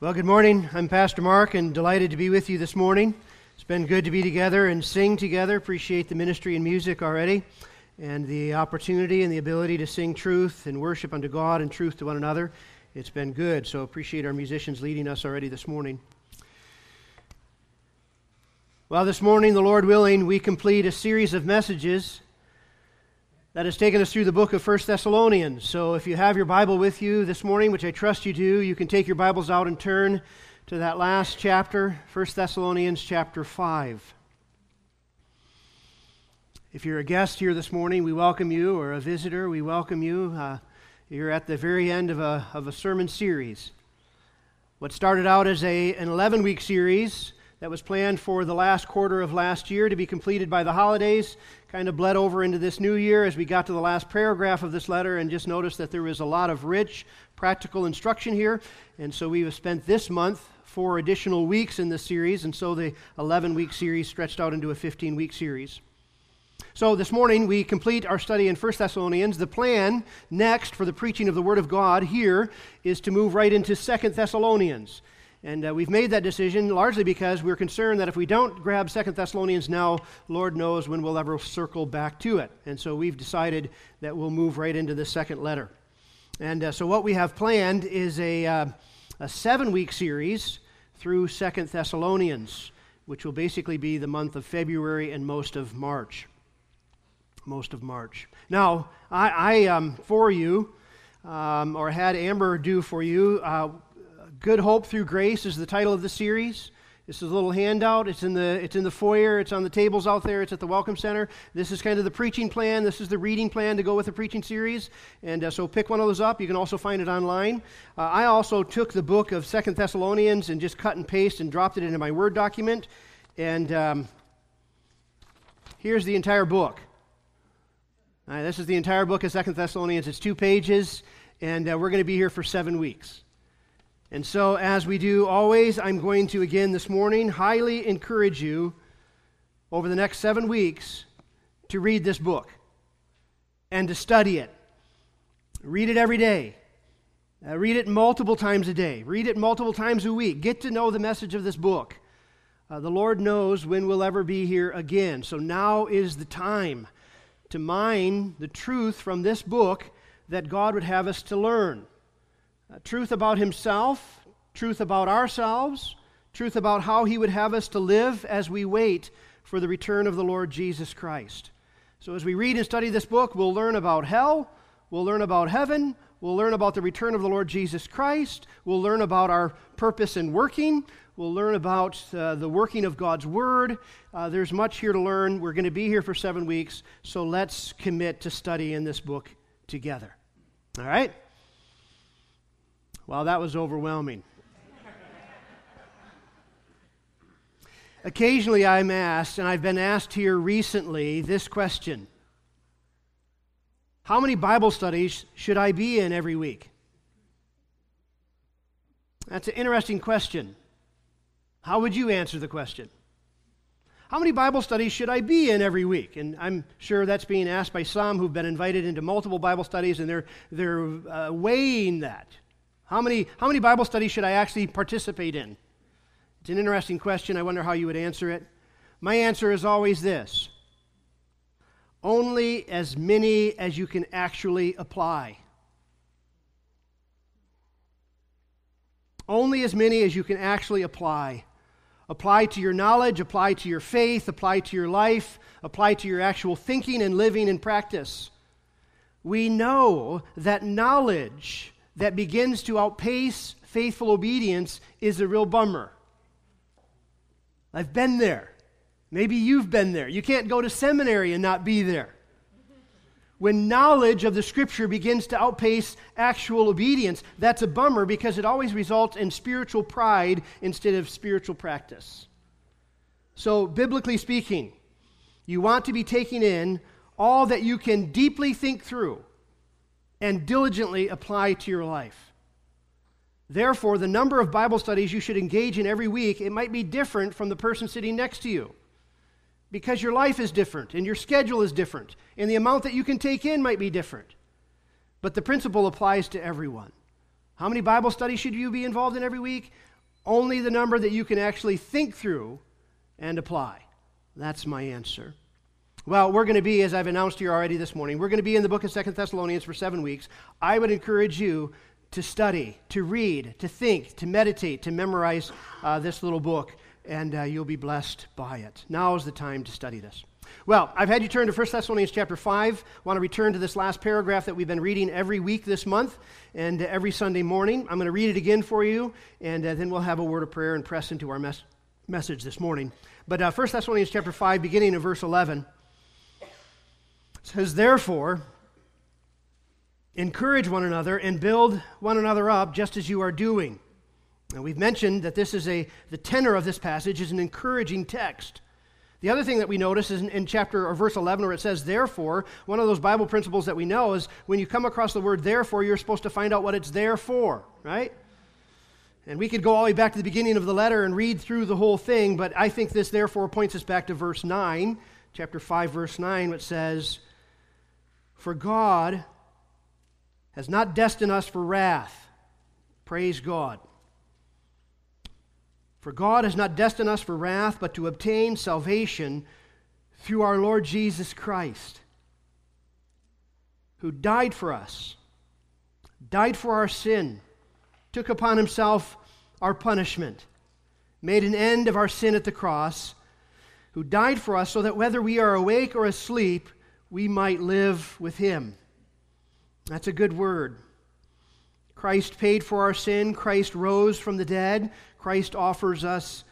Well, good morning. I'm Pastor Mark and delighted to be with you this morning. It's been good to be together and sing together. Appreciate the ministry and music already and the opportunity and the ability to sing truth and worship unto God and truth to one another. It's been good, so appreciate our musicians leading us already this morning. Well, this morning, the Lord willing, we complete a series of messages that has taken us through the book of 1 Thessalonians. So if you have your Bible with you this morning, which I trust you do, you can take your Bibles out and turn to that last chapter, 1 Thessalonians chapter 5. If you're a guest here this morning, we welcome you, or a visitor, we welcome you. You're at the very end of a sermon series. What started out as an 11-week series that was planned for the last quarter of last year to be completed by the holidays kind of bled over into this new year as we got to the last paragraph of this letter and just noticed that there was a lot of rich, practical instruction here. And so we have spent this month 4 additional weeks in this series, and so the 11-week series stretched out into a 15-week series. So this morning we complete our study in 1 Thessalonians. The plan next for the preaching of the Word of God here is to move right into 2 Thessalonians. And we've made that decision largely because we're concerned that if we don't grab 2 Thessalonians now, Lord knows when we'll ever circle back to it. And so we've decided that we'll move right into the second letter. And so what we have planned is a 7-week series through 2 Thessalonians, which will basically be the month of February and most of March. Now, I for you, or had Amber do for you, Good Hope Through Grace is the title of the series. This is a little handout. It's in the foyer. It's on the tables out there. It's at the Welcome Center. This is kind of the preaching plan. This is the reading plan to go with the preaching series. And so pick one of those up. You can also find it online. I also took the book of 2 Thessalonians and just cut and paste and dropped it into my Word document. And here's the entire book. All right, this is the entire book of 2 Thessalonians. It's 2 pages, and we're going to be here for 7 weeks. And so, as we do always, I'm going to, again this morning, highly encourage you over the next 7 weeks to read this book and to study it. Read it every day. Read it multiple times a day. Read it multiple times a week. Get to know the message of this book. The Lord knows when we'll ever be here again. So now is the time to mine the truth from this book that God would have us to learn. Truth about Himself, truth about ourselves, truth about how He would have us to live as we wait for the return of the Lord Jesus Christ. So as we read and study this book, we'll learn about hell, we'll learn about heaven, we'll learn about the return of the Lord Jesus Christ, we'll learn about our purpose in working, we'll learn about the working of God's Word. There's much here to learn. We're going to be here for 7 weeks, so let's commit to studying this book together. All right? Well, that was overwhelming. Occasionally I'm asked, and I've been asked here recently, this question: how many Bible studies should I be in every week? That's an interesting question. How would you answer the question? How many Bible studies should I be in every week? And I'm sure that's being asked by some who've been invited into multiple Bible studies, and they're weighing that. How many Bible studies should I actually participate in? It's an interesting question. I wonder how you would answer it. My answer is always this: only as many as you can actually apply. Only as many as you can actually apply. Apply to your knowledge, apply to your faith, apply to your life, apply to your actual thinking and living and practice. We know that knowledge that begins to outpace faithful obedience is a real bummer. I've been there. Maybe you've been there. You can't go to seminary and not be there. When knowledge of the Scripture begins to outpace actual obedience, that's a bummer because it always results in spiritual pride instead of spiritual practice. So, biblically speaking, you want to be taking in all that you can deeply think through and diligently apply to your life. Therefore, the number of Bible studies you should engage in every week, it might be different from the person sitting next to you. Because your life is different, and your schedule is different, and the amount that you can take in might be different. But the principle applies to everyone. How many Bible studies should you be involved in every week? Only the number that you can actually think through and apply. That's my answer. Well, we're going to be, as I've announced to you already this morning, we're going to be in the book of 2 Thessalonians for 7 weeks. I would encourage you to study, to read, to think, to meditate, to memorize this little book, and you'll be blessed by it. Now is the time to study this. Well, I've had you turn to 1 Thessalonians chapter 5. I want to return to this last paragraph that we've been reading every week this month and every Sunday morning. I'm going to read it again for you, and then we'll have a word of prayer and press into our message this morning. But 1 Thessalonians chapter 5, beginning in verse 11, says, "Therefore, encourage one another and build one another up just as you are doing." Now, we've mentioned that this is the tenor of this passage is an encouraging text. The other thing that we notice is in chapter or verse 11 where it says, "Therefore," one of those Bible principles that we know is when you come across the word "therefore," you're supposed to find out what it's there for, right? And we could go all the way back to the beginning of the letter and read through the whole thing, but I think this therefore points us back to verse 9, chapter 5, verse 9, which says, "For God has not destined us for wrath." Praise God. "For God has not destined us for wrath, but to obtain salvation through our Lord Jesus Christ, who died for us, died for our sin, took upon himself our punishment, made an end of our sin at the cross, who died for us so that whether we are awake or asleep, we might live with him." That's a good word. Christ paid for our sin. Christ rose from the dead. Christ offers us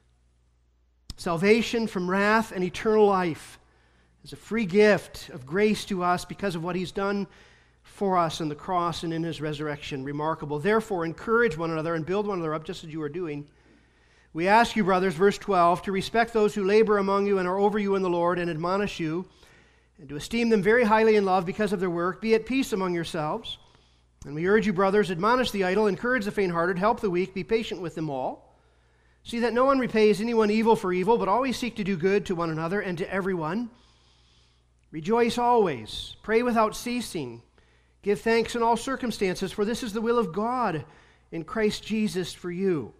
salvation from wrath and eternal life as a free gift of grace to us because of what he's done for us on the cross and in his resurrection. Remarkable. "Therefore, encourage one another and build one another up just as you are doing. We ask you, brothers," verse 12, "to respect those who labor among you and are over you in the Lord and admonish you, and to esteem them very highly in love because of their work. Be at peace among yourselves. And we urge you, brothers, admonish the idle, encourage the faint-hearted, help the weak, be patient with them all. See that no one repays anyone evil for evil, but always seek to do good to one another and to everyone. Rejoice always, pray without ceasing, give thanks in all circumstances, for this is the will of God in Christ Jesus for you."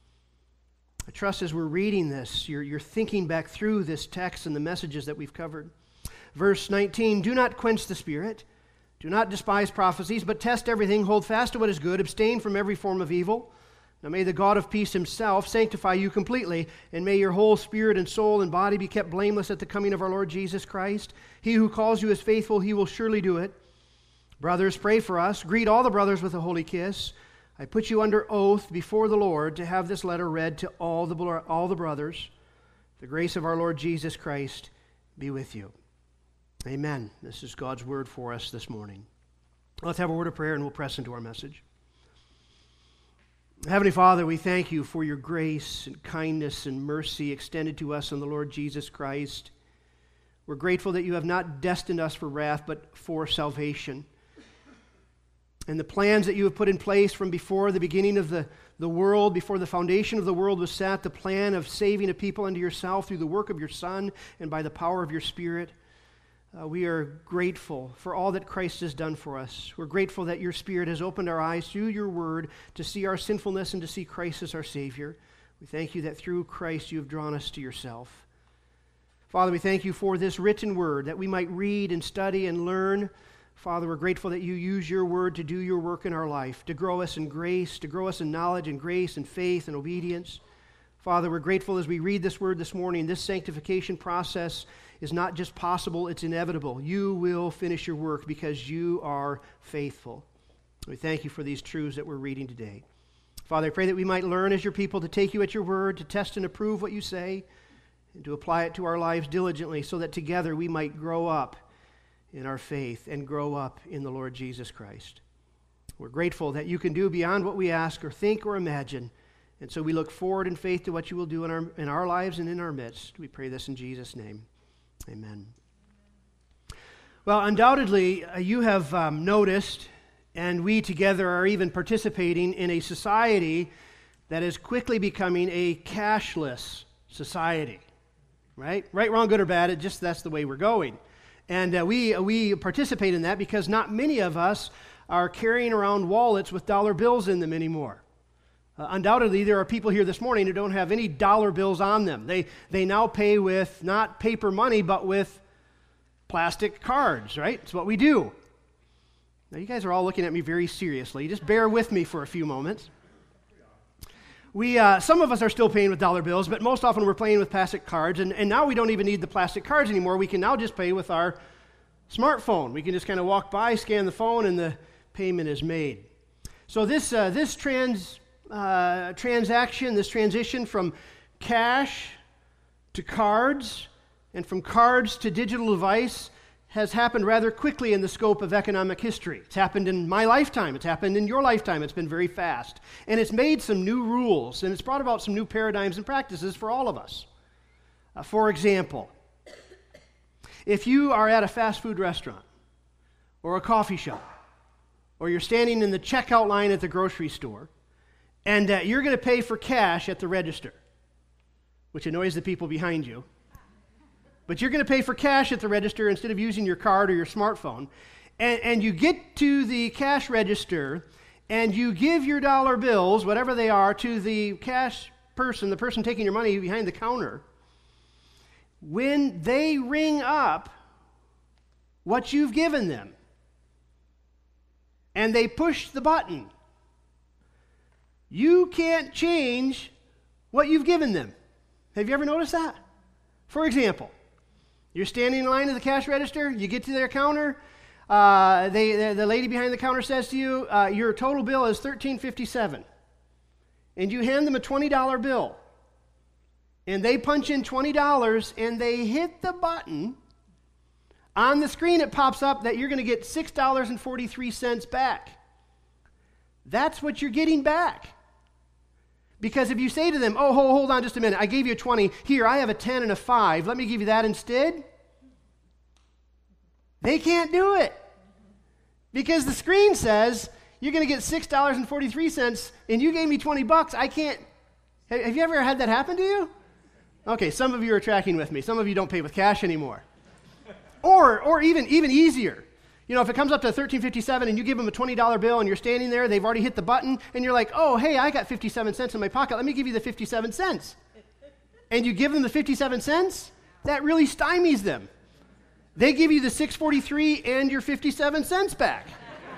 I trust as we're reading this, you're thinking back through this text and the messages that we've covered. Verse 19, "Do not quench the spirit. Do not despise prophecies, but test everything. Hold fast to what is good. Abstain from every form of evil. Now may the God of peace himself sanctify you completely, and may your whole spirit and soul and body be kept blameless at the coming of our Lord Jesus Christ. He who calls you is faithful. He will surely do it. Brothers, pray for us. Greet all the brothers with a holy kiss. I put you under oath before the Lord to have this letter read to all the brothers. The grace of our Lord Jesus Christ be with you." Amen. This is God's word for us this morning. Let's have a word of prayer and we'll press into our message. Heavenly Father, we thank you for your grace and kindness and mercy extended to us in the Lord Jesus Christ. We're grateful that you have not destined us for wrath, but for salvation. And the plans that you have put in place from before the beginning of the world, before the foundation of the world was set, the plan of saving a people unto yourself through the work of your Son and by the power of your Spirit. We are grateful for all that Christ has done for us. We're grateful that your Spirit has opened our eyes through your word to see our sinfulness and to see Christ as our Savior. We thank you that through Christ you have drawn us to yourself. Father, we thank you for this written word that we might read and study and learn. Father, we're grateful that you use your word to do your work in our life, to grow us in grace, to grow us in knowledge and grace and faith and obedience. Father, we're grateful as we read this word this morning. This sanctification process is not just possible, it's inevitable. You will finish your work because you are faithful. We thank you for these truths that we're reading today. Father, I pray that we might learn as your people to take you at your word, to test and approve what you say, and to apply it to our lives diligently so that together we might grow up in our faith and grow up in the Lord Jesus Christ. We're grateful that you can do beyond what we ask or think or imagine, and so we look forward in faith to what you will do in our lives and in our midst. We pray this in Jesus' name. Amen. Well, undoubtedly, you have noticed, and we together are even participating in a society that is quickly becoming a cashless society. Right? Right, wrong, good, or bad, that's the way we're going. And we participate in that because not many of us are carrying around wallets with dollar bills in them anymore. Undoubtedly, there are people here this morning who don't have any dollar bills on them. They now pay with not paper money, but with plastic cards, right? It's what we do. Now, you guys are all looking at me very seriously. Just bear with me for a few moments. Some of us are still paying with dollar bills, but most often we're paying with plastic cards, and now we don't even need the plastic cards anymore. We can now just pay with our smartphone. We can just kind of walk by, scan the phone, and the payment is made. So this transaction, this transition from cash to cards and from cards to digital device has happened rather quickly in the scope of economic history. It's happened in my lifetime. It's happened in your lifetime. It's been very fast. And it's made some new rules, and it's brought about some new paradigms and practices for all of us. For example, if you are at a fast food restaurant or a coffee shop, or you're standing in the checkout line at the grocery store, and you're going to pay for cash at the register, which annoys the people behind you, but you're going to pay for cash at the register instead of using your card or your smartphone, and you get to the cash register, and you give your dollar bills, whatever they are, to the cash person, the person taking your money behind the counter. When they ring up what you've given them, and they push the button, you can't change what you've given them. Have you ever noticed that? For example, you're standing in line at the cash register, you get to their counter, the lady behind the counter says to you, your total bill is $13.57. And you hand them a $20 bill. And they punch in $20 and they hit the button. On the screen it pops up that you're going to get $6.43 back. That's what you're getting back. Because if you say to them, oh, hold on just a minute, I gave you a 20, here, I have a 10 and a 5, let me give you that instead, they can't do it. Because the screen says, you're going to get $6.43, and you gave me $20, I can't. Have you ever had that happen to you? Okay, some of you are tracking with me. Some of you don't pay with cash anymore. Or even easier. You know, if it comes up to $13.57 and you give them a $20 bill and you're standing there, they've already hit the button, and you're like, oh, hey, I got 57 cents in my pocket. Let me give you the 57 cents. And you give them the 57 cents, that really stymies them. They give you the $6.43 and your 57 cents back.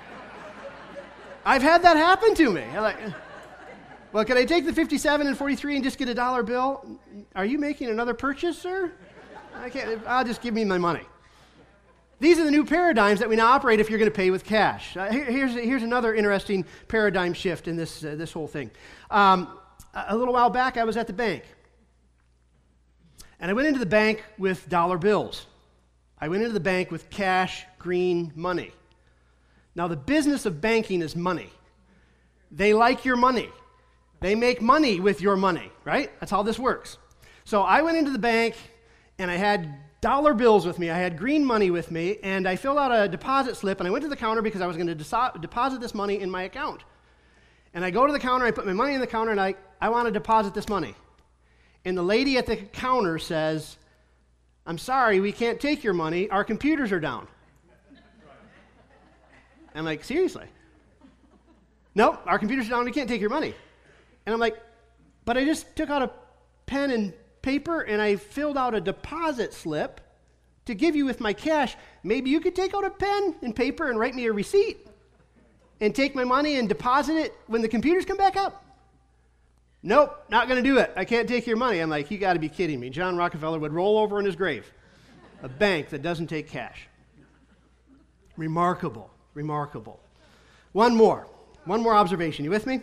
I've had that happen to me. I'm like, well, can I take the 57 and 43 and just get a dollar bill? Are you making another purchase, sir? I can't. I'll just give me my money. These are the new paradigms that we now operate if you're going to pay with cash. Here's another interesting paradigm shift in this whole thing. A little while back, I was at the bank. And I went into the bank with dollar bills. I went into the bank with cash, green money. Now, the business of banking is money. They like your money. They make money with your money, right? That's how this works. So I went into the bank, and I had dollar bills with me. I had green money with me, and I filled out a deposit slip, and I went to the counter because I was going to deposit this money in my account. And I go to the counter, I put my money in the counter, and I want to deposit this money. And the lady at the counter says, I'm sorry, we can't take your money. Our computers are down. I'm like, seriously? Nope, our computers are down. We can't take your money. And I'm like, but I just took out a pen and paper and I filled out a deposit slip to give you with my cash. Maybe you could take out a pen and paper and write me a receipt and take my money and deposit it when the computers come back up. Nope, not going to do it. I can't take your money. I'm like, you got to be kidding me. John Rockefeller would roll over in his grave. A bank that doesn't take cash. Remarkable, remarkable. One more observation. You with me?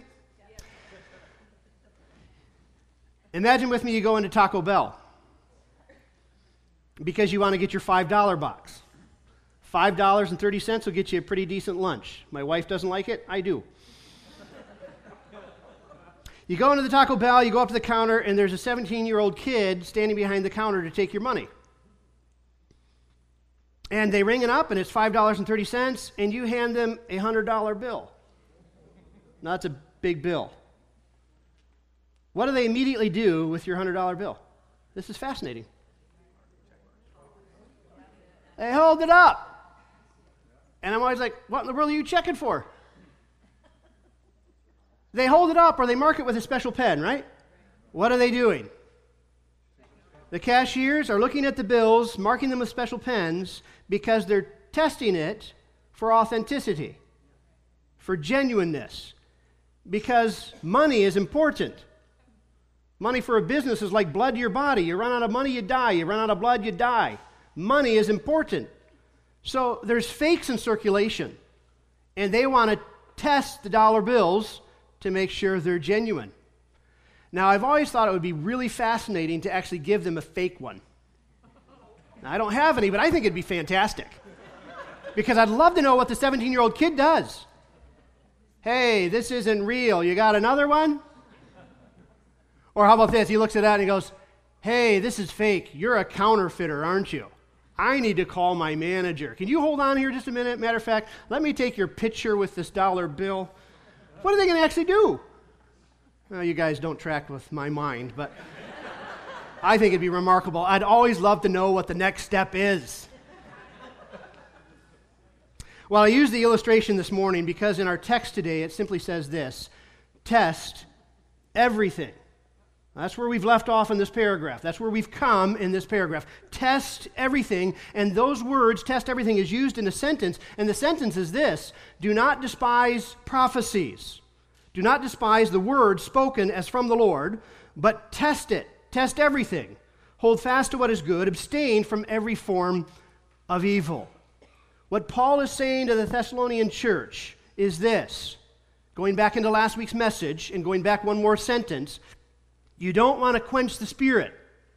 Imagine with me you go into Taco Bell because you want to get your $5 box. $5.30 will get you a pretty decent lunch. My wife doesn't like it. I do. You go into the Taco Bell, you go up to the counter, and there's a 17-year-old kid standing behind the counter to take your money. And they ring it up, and it's $5.30, and you hand them a $100 bill. Now, that's a big bill. What do they immediately do with your $100 bill? This is fascinating. They hold it up. And I'm always like, what in the world are you checking for? They hold it up or they mark it with a special pen, right? What are they doing? The cashiers are looking at the bills, marking them with special pens because they're testing it for authenticity, for genuineness, because money is important. Money for a business is like blood to your body. You run out of money, you die. You run out of blood, you die. Money is important. So there's fakes in circulation, and they want to test the dollar bills to make sure they're genuine. Now, I've always thought it would be really fascinating to actually give them a fake one. Now, I don't have any, but I think it'd be fantastic. Because I'd love to know what the 17-year-old kid does. Hey, this isn't real. You got another one? Or how about this? He looks at that and he goes, hey, this is fake. You're a counterfeiter, aren't you? I need to call my manager. Can you hold on here just a minute? Matter of fact, let me take your picture with this dollar bill. What are they going to actually do? Well, you guys don't track with my mind, but I think it'd be remarkable. I'd always love to know what the next step is. Well, I used the illustration this morning because in our text today it simply says this: test everything. That's where we've left off in this paragraph. That's where we've come in this paragraph. Test everything, and those words, test everything, is used in a sentence, and the sentence is this: do not despise prophecies. Do not despise the word spoken as from the Lord, but test it. Test everything. Hold fast to what is good. Abstain from every form of evil. What Paul is saying to the Thessalonian church is this, going back into last week's message and going back one more sentence: you don't want to quench the Spirit.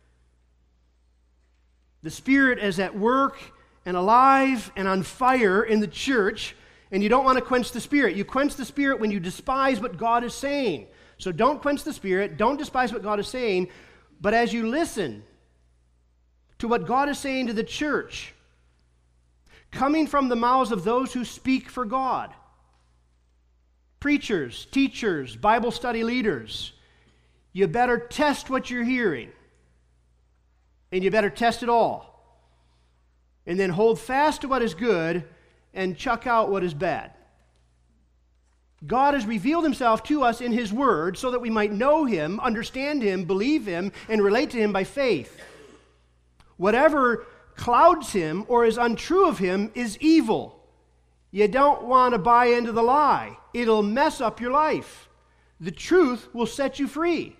The Spirit is at work and alive and on fire in the church, and you don't want to quench the Spirit. You quench the Spirit when you despise what God is saying. So don't quench the Spirit, don't despise what God is saying, but as you listen to what God is saying to the church, coming from the mouths of those who speak for God, preachers, teachers, Bible study leaders, you better test what you're hearing, and you better test it all, and then hold fast to what is good and chuck out what is bad. God has revealed himself to us in his word so that we might know him, understand him, believe him, and relate to him by faith. Whatever clouds him or is untrue of him is evil. You don't want to buy into the lie. It'll mess up your life. The truth will set you free.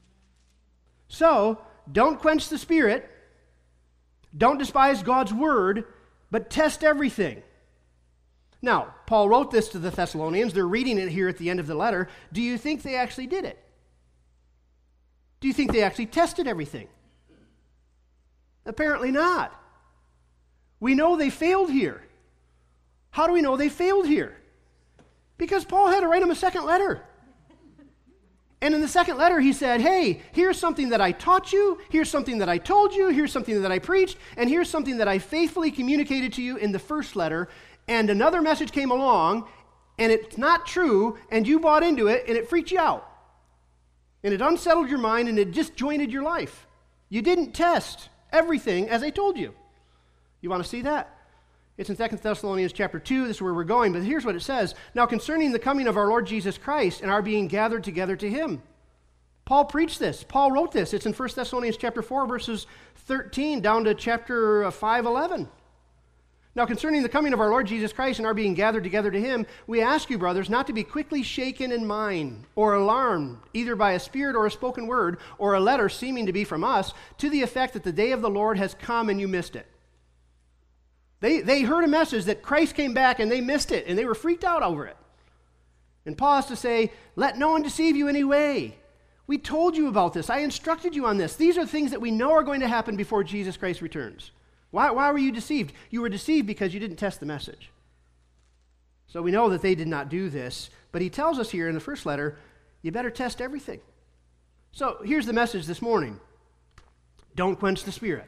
So, don't quench the Spirit. Don't despise God's word, but test everything. Now, Paul wrote this to the Thessalonians. They're reading it here at the end of the letter. Do you think they actually did it? Do you think they actually tested everything? Apparently not. We know they failed here. How do we know they failed here? Because Paul had to write them a second letter. And in the second letter he said, hey, here's something that I taught you, here's something that I told you, here's something that I preached, and here's something that I faithfully communicated to you in the first letter, and another message came along, and it's not true, and you bought into it, and it freaked you out. And it unsettled your mind, and it disjointed your life. You didn't test everything as I told you. You want to see that? It's in 2 Thessalonians chapter 2. This is where we're going, but here's what it says. Now concerning the coming of our Lord Jesus Christ and our being gathered together to him. Paul preached this. Paul wrote this. It's in 1 Thessalonians chapter 4, verses 13 down to chapter 5:11. Now concerning the coming of our Lord Jesus Christ and our being gathered together to him, we ask you, brothers, not to be quickly shaken in mind or alarmed, either by a spirit or a spoken word or a letter seeming to be from us, to the effect that the day of the Lord has come and you missed it. They heard a message that Christ came back and they missed it, and they were freaked out over it. And Paul has to say, let no one deceive you in any way. We told you about this. I instructed you on this. These are things that we know are going to happen before Jesus Christ returns. Why were you deceived? You were deceived because you didn't test the message. So we know that they did not do this, but he tells us here in the first letter, you better test everything. So here's the message this morning. Don't quench the Spirit.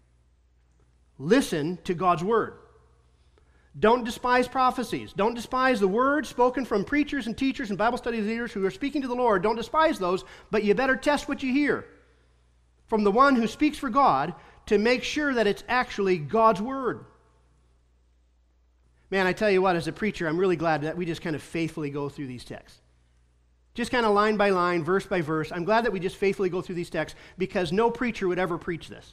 Listen to God's word. Don't despise prophecies. Don't despise the word spoken from preachers and teachers and Bible study leaders who are speaking to the Lord. Don't despise those, but you better test what you hear from the one who speaks for God to make sure that it's actually God's word. Man, I tell you what, as a preacher, I'm really glad that we just kind of faithfully go through these texts. Just kind of line by line, verse by verse. I'm glad that we just faithfully go through these texts because no preacher would ever preach this.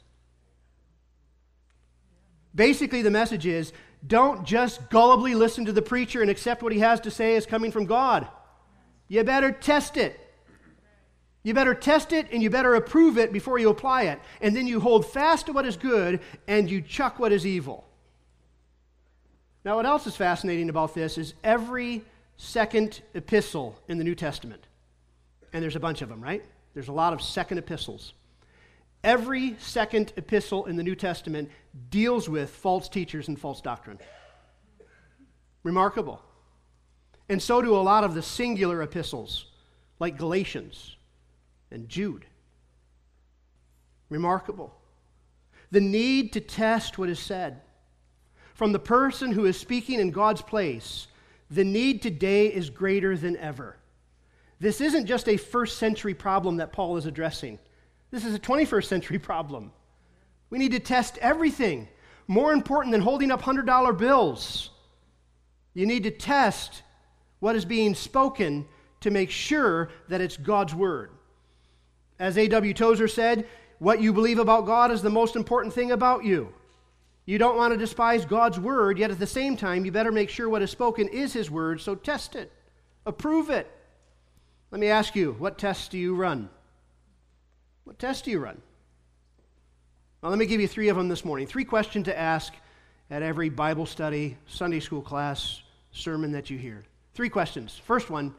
Basically, the message is, don't just gullibly listen to the preacher and accept what he has to say as coming from God. You better test it. You better test it and you better approve it before you apply it. And then you hold fast to what is good and you chuck what is evil. Now, what else is fascinating about this is every second epistle in the New Testament, and there's a bunch of them, right? There's a lot of second epistles. Every second epistle in the New Testament deals with false teachers and false doctrine. Remarkable. And so do a lot of the singular epistles, like Galatians and Jude. Remarkable. The need to test what is said. From the person who is speaking in God's place, the need today is greater than ever. This isn't just a first century problem that Paul is addressing. This is a 21st century problem. We need to test everything. More important than holding up $100 bills. You need to test what is being spoken to make sure that it's God's word. As A.W. Tozer said, what you believe about God is the most important thing about you. You don't want to despise God's word, yet at the same time, you better make sure what is spoken is his word, so test it. Approve it. Let me ask you, what tests do you run? What tests do you run? Well, let me give you 3 of them this morning. 3 questions to ask at every Bible study, Sunday school class, sermon that you hear. 3 questions. First one,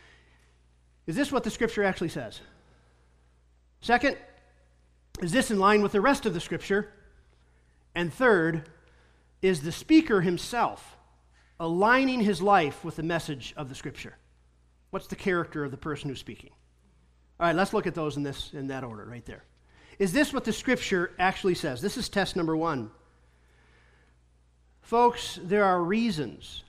is this what the Scripture actually says? Second, is this in line with the rest of the Scripture? And third, is the speaker himself aligning his life with the message of the Scripture? What's the character of the person who's speaking? All right, let's look at those in that order right there. Is this what the Scripture actually says? This is test number 1. Folks, there are reasons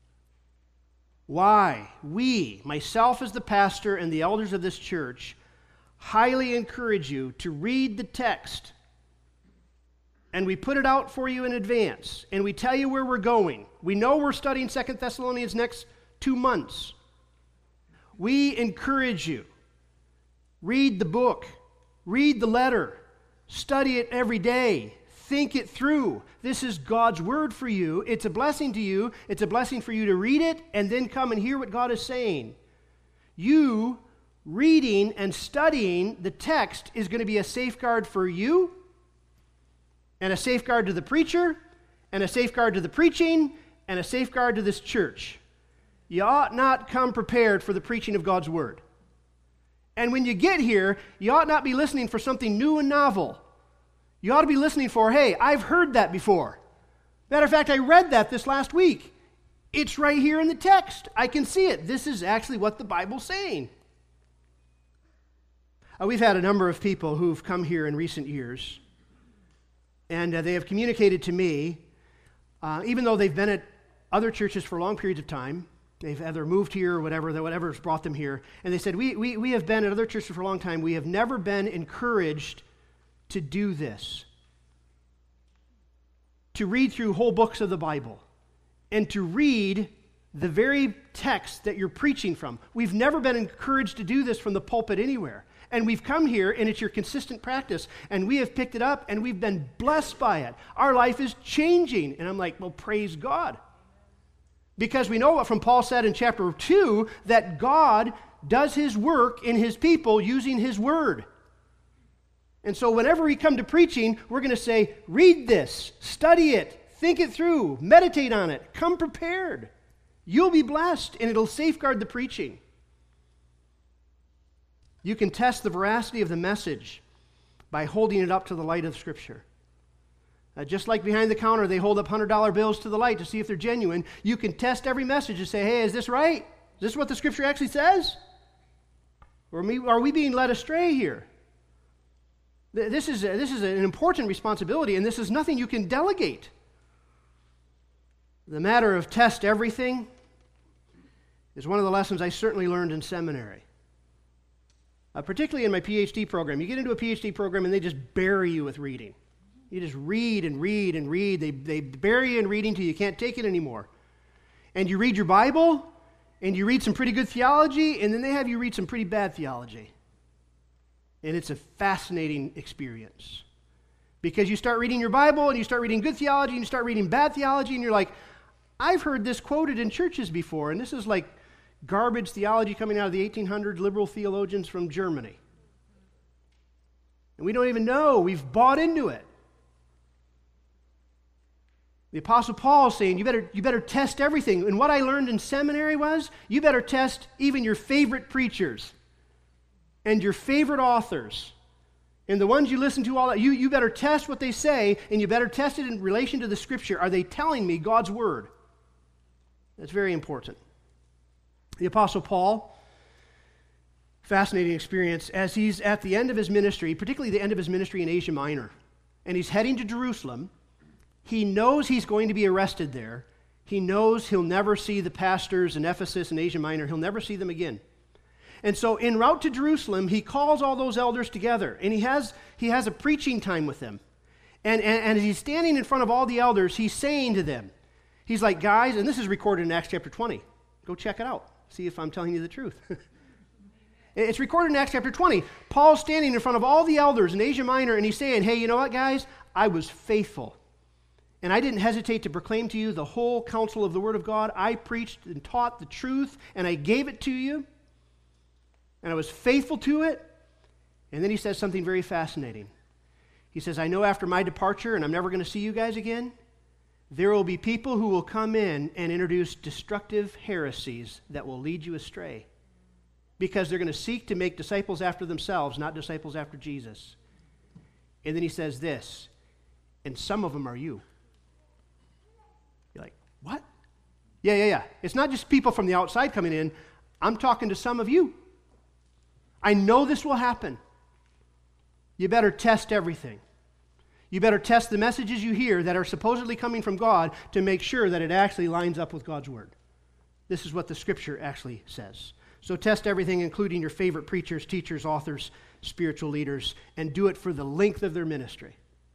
why we, myself as the pastor and the elders of this church, highly encourage you to read the text. And we put it out for you in advance, and we tell you where we're going. We know we're studying 2 Thessalonians next 2 months. We encourage you. Read the book. Read the letter. Study it every day. Think it through. This is God's word for you. It's a blessing to you. It's a blessing for you to read it and then come and hear what God is saying. You reading and studying the text is going to be a safeguard for you, and a safeguard to the preacher, and a safeguard to the preaching, and a safeguard to this church. You ought not come prepared for the preaching of God's word. And when you get here, you ought not be listening for something new and novel. You ought to be listening for, hey, I've heard that before. Matter of fact, I read that this last week. It's right here in the text. I can see it. This is actually what the Bible's saying. We've had a number of people who've come here in recent years, and they have communicated to me, even though they've been at other churches for long periods of time, they've either moved here or whatever's brought them here, and they said, we have been at other churches for a long time. We have never been encouraged to do this, to read through whole books of the Bible, and to read the very text that you're preaching from. We've never been encouraged to do this from the pulpit anywhere. And we've come here, and it's your consistent practice, and we have picked it up, and we've been blessed by it. Our life is changing. And I'm like, well, praise God. Because we know what from Paul said in chapter 2, that God does his work in his people using his word. And so whenever we come to preaching, we're going to say, read this, study it, think it through, meditate on it, come prepared. You'll be blessed, and it'll safeguard the preaching. You can test the veracity of the message by holding it up to the light of Scripture. Just like behind the counter, they hold up $100 bills to the light to see if they're genuine. You can test every message and say, hey, is this right? Is this what the Scripture actually says? Or are we being led astray here? This is an important responsibility, and this is nothing you can delegate. The matter of test everything is one of the lessons I certainly learned in seminary. Particularly in my PhD program. You get into a PhD program and they just bury you with reading. You just read and read and read. They bury you in reading till you can't take it anymore. And you read your Bible and you read some pretty good theology, and then they have you read some pretty bad theology. And it's a fascinating experience. Because you start reading your Bible, and you start reading good theology, and you start reading bad theology, and you're like, I've heard this quoted in churches before, and this is like garbage theology coming out of the 1800 liberal theologians from Germany. And we don't even know. We've bought into it. The Apostle Paul is saying, you better test everything. And what I learned in seminary was, you better test even your favorite preachers and your favorite authors and the ones you listen to all that. You better test what they say, and you better test it in relation to the Scripture. Are they telling me God's Word? That's very important. The Apostle Paul, fascinating experience, as he's at the end of his ministry, particularly the end of his ministry in Asia Minor, and he's heading to Jerusalem. He knows he's going to be arrested there. He knows he'll never see the pastors in Ephesus and Asia Minor. He'll never see them again. And so en route to Jerusalem, he calls all those elders together, and he has a preaching time with them. And as he's standing in front of all the elders, he's saying to them, he's like, guys, and this is recorded in Acts chapter 20. Go check it out. See if I'm telling you the truth. It's recorded in Acts chapter 20. Paul's standing in front of all the elders in Asia Minor, and he's saying, hey, you know what, guys? I was faithful. And I didn't hesitate to proclaim to you the whole counsel of the Word of God. I preached and taught the truth, and I gave it to you. And I was faithful to it. And then he says something very fascinating. He says, I know after my departure, and I'm never going to see you guys again, there will be people who will come in and introduce destructive heresies that will lead you astray. Because they're going to seek to make disciples after themselves, not disciples after Jesus. And then he says this, and some of them are you. You're like, what? Yeah. It's not just people from the outside coming in. I'm talking to some of you. I know this will happen. You better test everything. You better test the messages you hear that are supposedly coming from God to make sure that it actually lines up with God's Word. This is what the Scripture actually says. So test everything, including your favorite preachers, teachers, authors, spiritual leaders, and do it for the length of their ministry.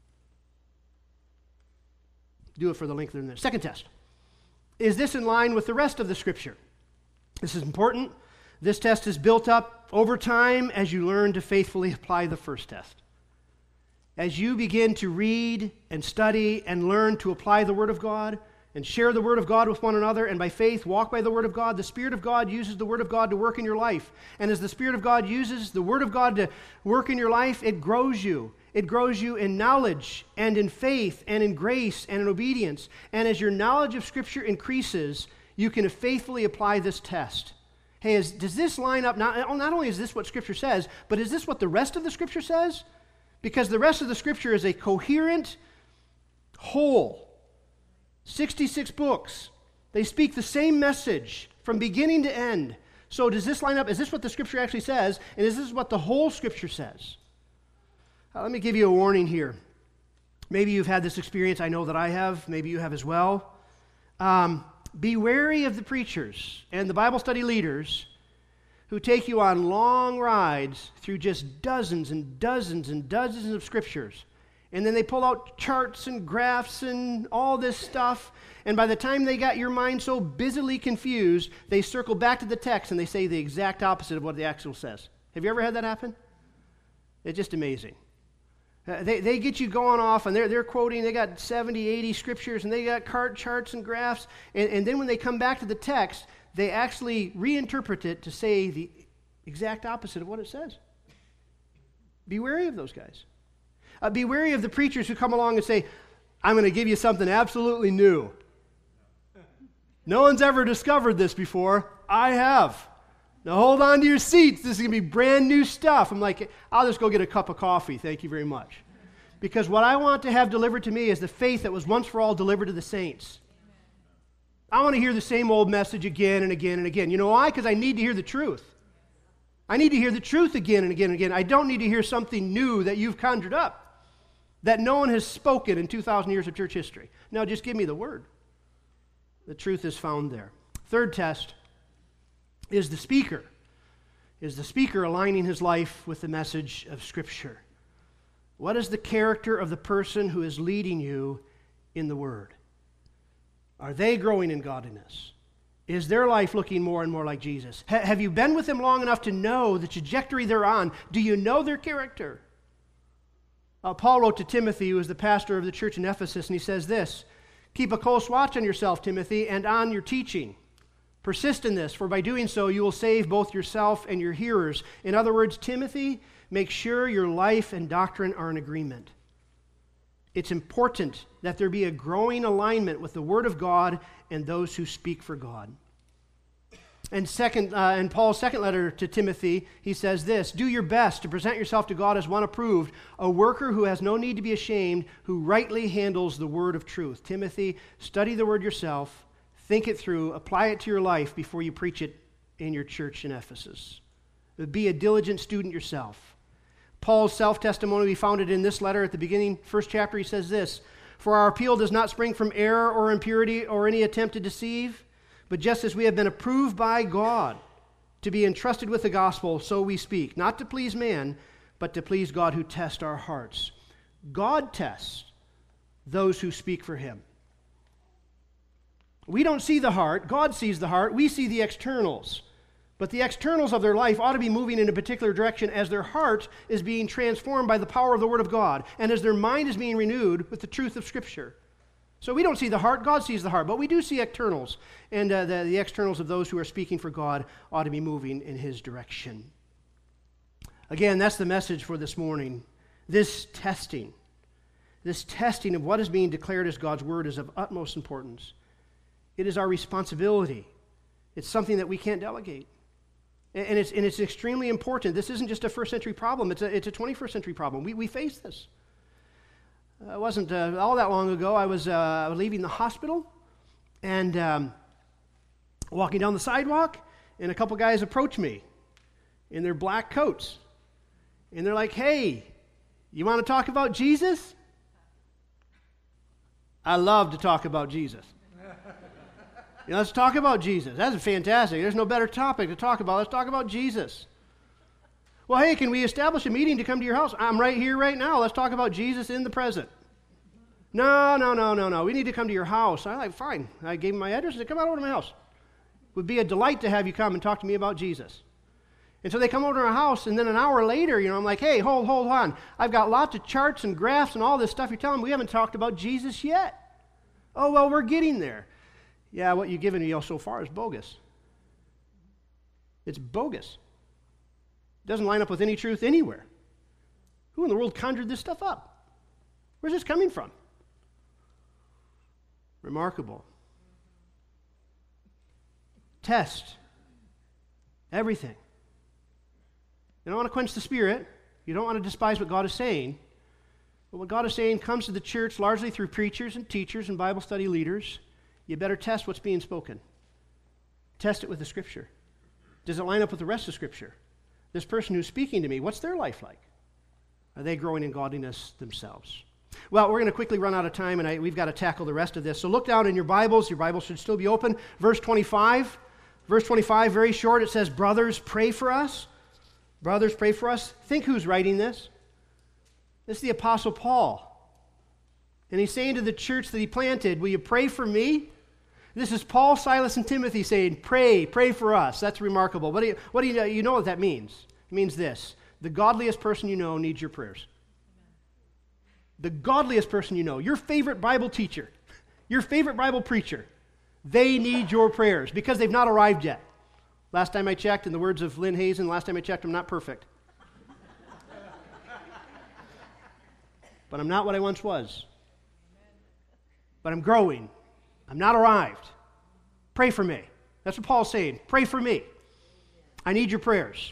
Do it for the length of their ministry. Second test. Is this in line with the rest of the Scripture? This is important. This test is built up over time as you learn to faithfully apply the first test. As you begin to read and study and learn to apply the Word of God and share the Word of God with one another, and by faith walk by the Word of God, the Spirit of God uses the Word of God to work in your life. And as the Spirit of God uses the Word of God to work in your life, it grows you. It grows you in knowledge and in faith and in grace and in obedience. And as your knowledge of Scripture increases, you can faithfully apply this test. Hey, does this line up? Not only is this what Scripture says, but is this what the rest of the Scripture says? Because the rest of the Scripture is a coherent whole. 66 books. They speak the same message from beginning to end. So does this line up? Is this what the Scripture actually says? And is this what the whole Scripture says? Let me give you a warning here. Maybe you've had this experience. I know that I have. Maybe you have as well. Be wary of the preachers and the Bible study leaders who take you on long rides through just dozens and dozens and dozens of scriptures. And then they pull out charts and graphs and all this stuff. And by the time they got your mind so busily confused, they circle back to the text and they say the exact opposite of what the actual says. Have you ever had that happen? It's just amazing. They get you going off, and they're quoting, they got 70, 80 scriptures, and they got charts and graphs, and then when they come back to the text, they actually reinterpret it to say the exact opposite of what it says. Be wary of those guys. Be wary of the preachers who come along and say, I'm going to give you something absolutely new. No one's ever discovered this before. I have. Now hold on to your seats. This is going to be brand new stuff. I'm like, I'll just go get a cup of coffee. Thank you very much. Because what I want to have delivered to me is the faith that was once for all delivered to the saints. I want to hear the same old message again and again and again. You know why? Because I need to hear the truth. I need to hear the truth again and again and again. I don't need to hear something new that you've conjured up, that no one has spoken in 2,000 years of church history. No, just give me the word. The truth is found there. Third test. Is the speaker aligning his life with the message of Scripture? What is the character of the person who is leading you in the Word? Are they growing in godliness? Is their life looking more and more like Jesus? Have you been with them long enough to know the trajectory they're on? Do you know their character? Paul wrote to Timothy, who was the pastor of the church in Ephesus, and he says this, "Keep a close watch on yourself, Timothy, and on your teaching. Persist in this, for by doing so you will save both yourself and your hearers." In other words, Timothy, make sure your life and doctrine are in agreement. It's important that there be a growing alignment with the Word of God and those who speak for God. And in Paul's second letter to Timothy, he says this, "Do your best to present yourself to God as one approved, a worker who has no need to be ashamed, who rightly handles the word of truth." Timothy, study the word yourself, think it through, apply it to your life before you preach it in your church in Ephesus. Be a diligent student yourself. Paul's self-testimony, we found it in this letter at the beginning, first chapter. He says this, "For our appeal does not spring from error or impurity or any attempt to deceive, but just as we have been approved by God to be entrusted with the gospel, so we speak, not to please man, but to please God who tests our hearts." God tests those who speak for him. We don't see the heart. God sees the heart. We see the externals. But the externals of their life ought to be moving in a particular direction as their heart is being transformed by the power of the Word of God and as their mind is being renewed with the truth of Scripture. So we don't see the heart, God sees the heart, but we do see externals. And the externals of those who are speaking for God ought to be moving in His direction. Again, that's the message for this morning. This testing of what is being declared as God's Word is of utmost importance. It is our responsibility. It's something that we can't delegate. And it's extremely important. This isn't just a first century problem. It's a 21st century problem. We face this. It wasn't all that long ago. I was leaving the hospital and walking down the sidewalk, and a couple guys approached me in their black coats. And they're like, "Hey, you want to talk about Jesus?" I love to talk about Jesus. Let's talk about Jesus. That's fantastic. There's no better topic to talk about. Let's talk about Jesus. "Well, hey, can we establish a meeting to come to your house?" "I'm right here right now. Let's talk about Jesus in the present." No. We need to come to your house. I'm like, fine. I gave him my address and said, "Come on over to my house. It would be a delight to have you come and talk to me about Jesus." And so they come over to our house, and then an hour later, I'm like, "Hey, hold on. I've got lots of charts and graphs and all this stuff you're telling me. We haven't talked about Jesus yet." "Oh, well, we're getting there." "Yeah, what you've given me so far is bogus." It's bogus. It doesn't line up with any truth anywhere. Who in the world conjured this stuff up? Where's this coming from? Remarkable. Test everything. You don't want to quench the Spirit. You don't want to despise what God is saying. But what God is saying comes to the church largely through preachers and teachers and Bible study leaders. You better test what's being spoken. Test it with the Scripture. Does it line up with the rest of Scripture? This person who's speaking to me, what's their life like? Are they growing in godliness themselves? Well, we're going to quickly run out of time, and we've got to tackle the rest of this. So look down in your Bibles. Your Bible should still be open. Verse 25. Verse 25, very short. It says, "Brothers, pray for us." Brothers, pray for us. Think who's writing this. This is the Apostle Paul. And he's saying to the church that he planted, "Will you pray for me?" This is Paul, Silas, and Timothy saying, pray for us. That's remarkable. What do you know what that means? It means this: the godliest person you know needs your prayers. The godliest person you know, your favorite Bible teacher, your favorite Bible preacher, they need your prayers because they've not arrived yet. Last time I checked, in the words of Lynn Hazen, I'm not perfect. But I'm not what I once was. But I'm growing. I'm not arrived. Pray for me. That's what Paul's saying. Pray for me. I need your prayers.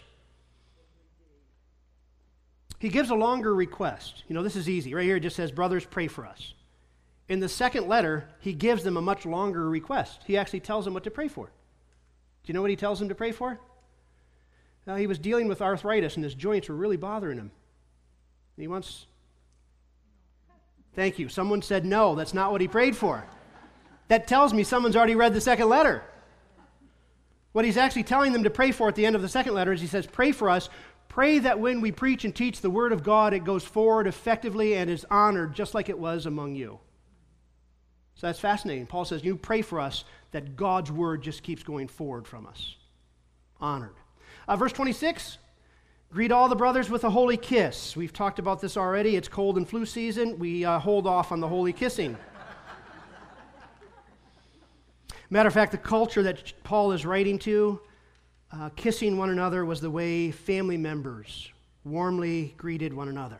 He gives a longer request. This is easy. Right here it just says, "Brothers, pray for us." In the second letter, he gives them a much longer request. He actually tells them what to pray for. Do you know what he tells them to pray for? He was dealing with arthritis, and his joints were really bothering him. He wants... Thank you. Someone said no. That's not what he prayed for. That tells me someone's already read the second letter. What he's actually telling them to pray for at the end of the second letter is he says, "Pray for us. Pray that when we preach and teach the Word of God, it goes forward effectively and is honored just like it was among you." So that's fascinating. Paul says, you pray for us that God's word just keeps going forward from us. Honored. Verse 26, greet all the brothers with a holy kiss. We've talked about this already. It's cold and flu season. We hold off on the holy kissing. Matter of fact, the culture that Paul is writing to, kissing one another was the way family members warmly greeted one another.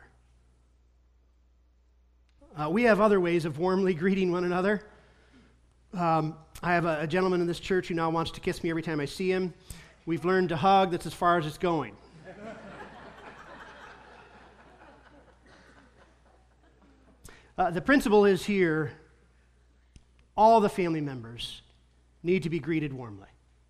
We have other ways of warmly greeting one another. I have a gentleman in this church who now wants to kiss me every time I see him. We've learned to hug. That's as far as it's going. The principle is here, all the family members need to be greeted warmly.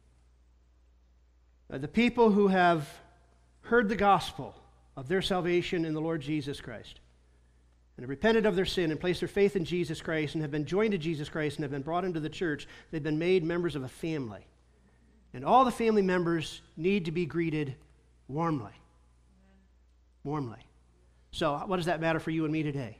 The people who have heard the gospel of their salvation in the Lord Jesus Christ and have repented of their sin and placed their faith in Jesus Christ and have been joined to Jesus Christ and have been brought into the church, they've been made members of a family. And all the family members need to be greeted warmly. Warmly. So what does that matter for you and me today?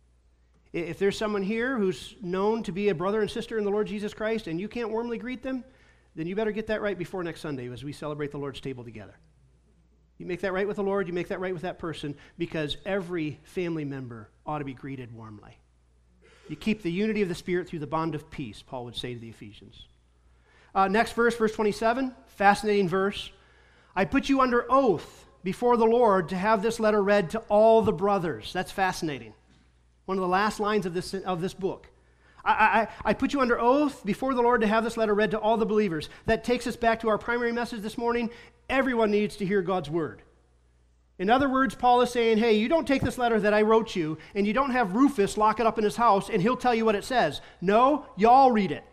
If there's someone here who's known to be a brother and sister in the Lord Jesus Christ and you can't warmly greet them, then you better get that right before next Sunday as we celebrate the Lord's table together. You make that right with the Lord, you make that right with that person, because every family member ought to be greeted warmly. You keep the unity of the Spirit through the bond of peace, Paul would say to the Ephesians. Next verse, verse 27, fascinating verse. I put you under oath before the Lord to have this letter read to all the brothers. That's fascinating. One of the last lines of this book. I put you under oath before the Lord to have this letter read to all the believers. That takes us back to our primary message this morning. Everyone needs to hear God's word. In other words, Paul is saying, hey, you don't take this letter that I wrote you, and you don't have Rufus lock it up in his house, and he'll tell you what it says. No, y'all read it.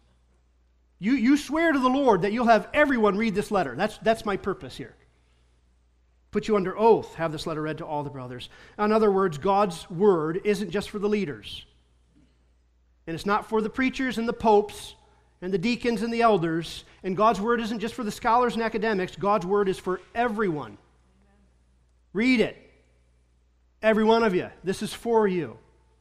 You swear to the Lord that you'll have everyone read this letter. That's my purpose here. Put you under oath, have this letter read to all the brothers. In other words, God's word isn't just for the leaders. And it's not for the preachers and the popes and the deacons and the elders. And God's word isn't just for the scholars and academics. God's word is for everyone. Read it. Every one of you. This is for you.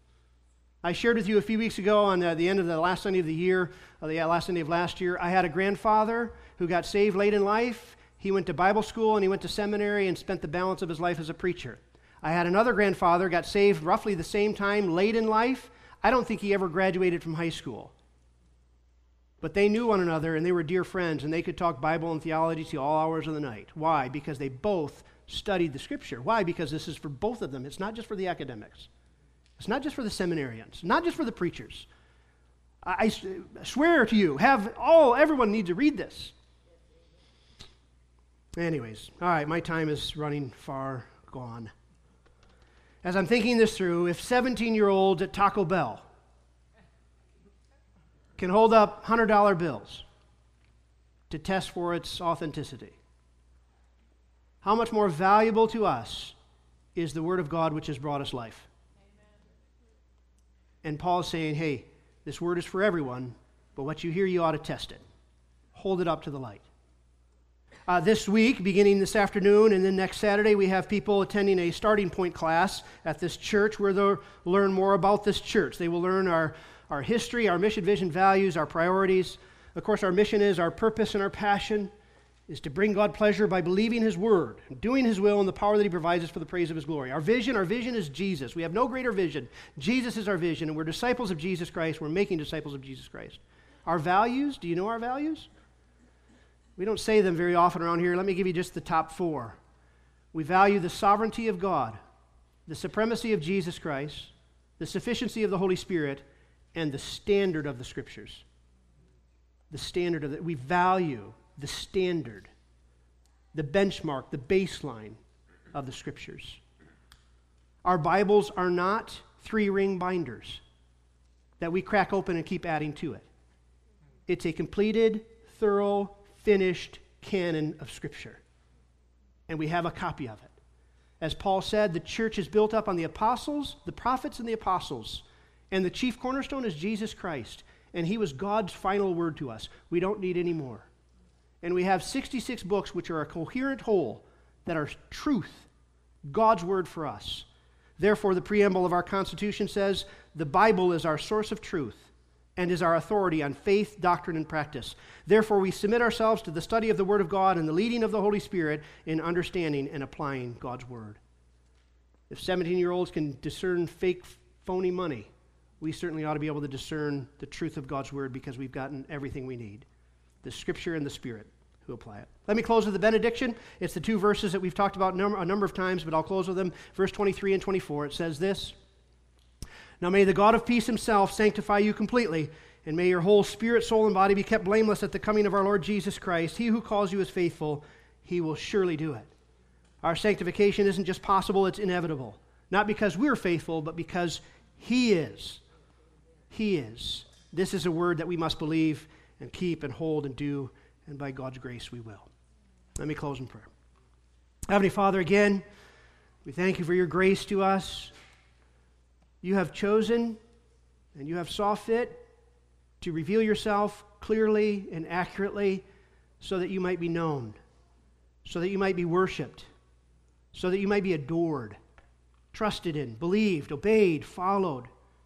I shared with you a few weeks ago on the end of the last Sunday of the year, the last Sunday of last year, I had a grandfather who got saved late in life. He went to Bible school and he went to seminary and spent the balance of his life as a preacher. I had another grandfather, got saved roughly the same time, late in life. I don't think he ever graduated from high school. But they knew one another and they were dear friends and they could talk Bible and theology to all hours of the night. Why? Because they both studied the Scripture. Why? Because this is for both of them. It's not just for the academics. It's not just for the seminarians. Not just for the preachers. I swear to you, everyone needs to read this. Anyways, all right, my time is running far gone. As I'm thinking this through, if 17-year-olds at Taco Bell can hold up $100 bills to test for its authenticity, how much more valuable to us is the Word of God which has brought us life? And Paul is saying, hey, this Word is for everyone, but what you hear, you ought to test it. Hold it up to the light. This week, beginning this afternoon and then next Saturday, we have people attending a starting point class at this church where they'll learn more about this church. They will learn our history, our mission, vision, values, our priorities. Of course, our mission is, our purpose and our passion is to bring God pleasure by believing His Word, doing His will, and the power that He provides us for the praise of His glory. Our vision is Jesus. We have no greater vision. Jesus is our vision, and we're disciples of Jesus Christ. We're making disciples of Jesus Christ. Our values, do you know our values? We don't say them very often around here. Let me give you just the top 4. We value the sovereignty of God, the supremacy of Jesus Christ, the sufficiency of the Holy Spirit, and the standard of the Scriptures. The standard of it. We value the standard, the benchmark, the baseline of the Scriptures. Our Bibles are not 3-ring binders that we crack open and keep adding to it. It's a completed, thorough, finished canon of Scripture. And we have a copy of it. As Paul said, the church is built up on the apostles, the prophets and the apostles. And the chief cornerstone is Jesus Christ. And He was God's final word to us. We don't need any more. And we have 66 books which are a coherent whole that are truth, God's word for us. Therefore, the preamble of our Constitution says, the Bible is our source of truth and is our authority on faith, doctrine, and practice. Therefore, we submit ourselves to the study of the Word of God and the leading of the Holy Spirit in understanding and applying God's Word. If 17-year-olds can discern fake, phony money, we certainly ought to be able to discern the truth of God's Word because we've gotten everything we need, the Scripture and the Spirit who apply it. Let me close with the benediction. It's the two verses that we've talked about a number of times, but I'll close with them. Verse 23 and 24, it says this: "Now may the God of peace himself sanctify you completely, and may your whole spirit, soul, and body be kept blameless at the coming of our Lord Jesus Christ. He who calls you is faithful. He will surely do it." Our sanctification isn't just possible, it's inevitable. Not because we're faithful, but because He is. He is. This is a word that we must believe and keep and hold and do, and by God's grace we will. Let me close in prayer. Heavenly Father, again, we thank you for your grace to us. You have chosen and you have saw fit to reveal yourself clearly and accurately so that you might be known, so that you might be worshiped, so that you might be adored, trusted in, believed, obeyed, followed.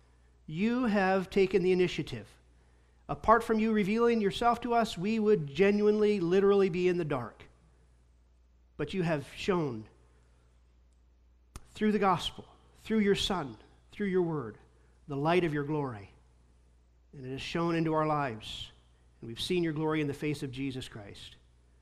You have taken the initiative. Apart from you revealing yourself to us, we would genuinely, literally be in the dark. But you have shown through the gospel, through your Son, through your word, the light of your glory. And it has shone into our lives. And we've seen your glory in the face of Jesus Christ.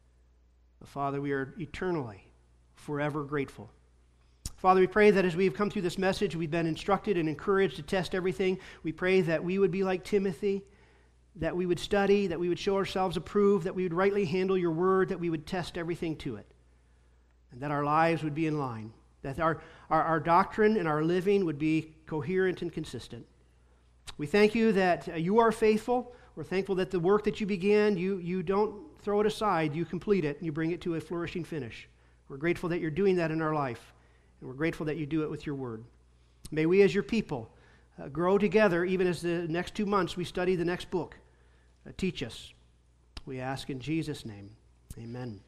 But Father, we are eternally, forever grateful. Father, we pray that as we've come through this message, we've been instructed and encouraged to test everything. We pray that we would be like Timothy, that we would study, that we would show ourselves approved, that we would rightly handle your word, that we would test everything to it, and that our lives would be in line, that our doctrine and our living would be coherent and consistent. We thank you that you are faithful. We're thankful that the work that you began, you don't throw it aside, you complete it, and you bring it to a flourishing finish. We're grateful that you're doing that in our life. And we're grateful that you do it with your word. May we as your people grow together even as the next 2 months we study the next book. Teach us. We ask in Jesus' name. Amen.